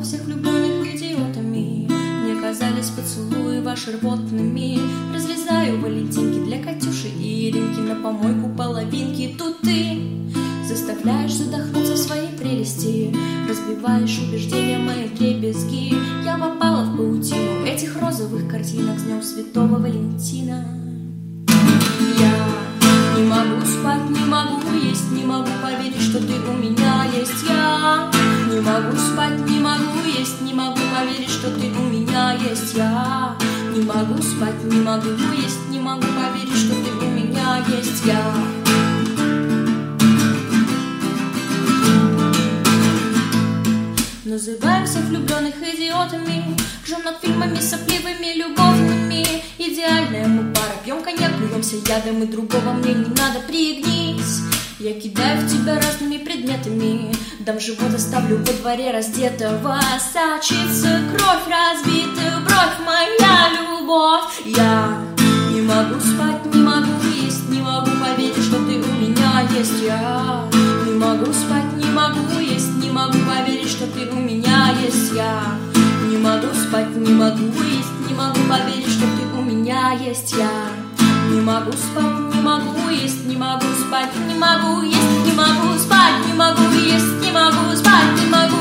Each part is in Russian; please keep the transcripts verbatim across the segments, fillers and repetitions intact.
всех влюбленных идиотами. Мне казались поцелуи ваши рвотными. Разлезаю валентинки для Катюши и Иринки, на помойку половинки. Тут ты заставляешь задохнуться в своей прелести, разбиваешь убеждения мои дребезги. Я попала в паутину этих розовых картинок с днем Святого Валентина. Я не могу спать, не могу есть, не могу поверить, что ты у меня есть. Я не могу спать, не могу есть, не могу поверить, что ты у меня есть. Я не могу спать, не могу есть, не могу поверить, что ты у меня есть. Я называем всех влюбленных идиотами, жжем над фильмами сопливыми, любовными. Идеальная мы пара, пьем коньяк, плюемся ядом, и другого мне не надо, пригнись. Я кидаю в тебя разными предметами, дам живот, оставлю во дворе раздетого. Сочится кровь, разбитая бровь, моя любовь. Я не могу спать, не могу есть, не могу поверить, что ты у меня есть. Я не могу спать, не могу есть, не могу поверить, что ты у меня есть. Я не могу спать, не могу есть, не могу поверить, что ты у меня есть. Я не могу спать, не могу есть, не могу спать, не могу есть, не могу спать, не могу есть, не могу спать, не могу.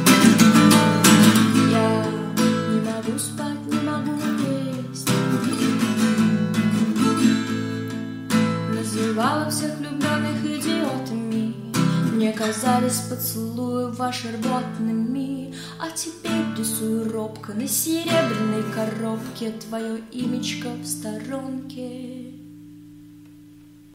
Я не могу спать, не могу есть. Называла всех влюбленных идиотами. Мне казались поцелуи ваши рвотными. А теперь рисую робко на серебряной коробке твое имечко в сторонке.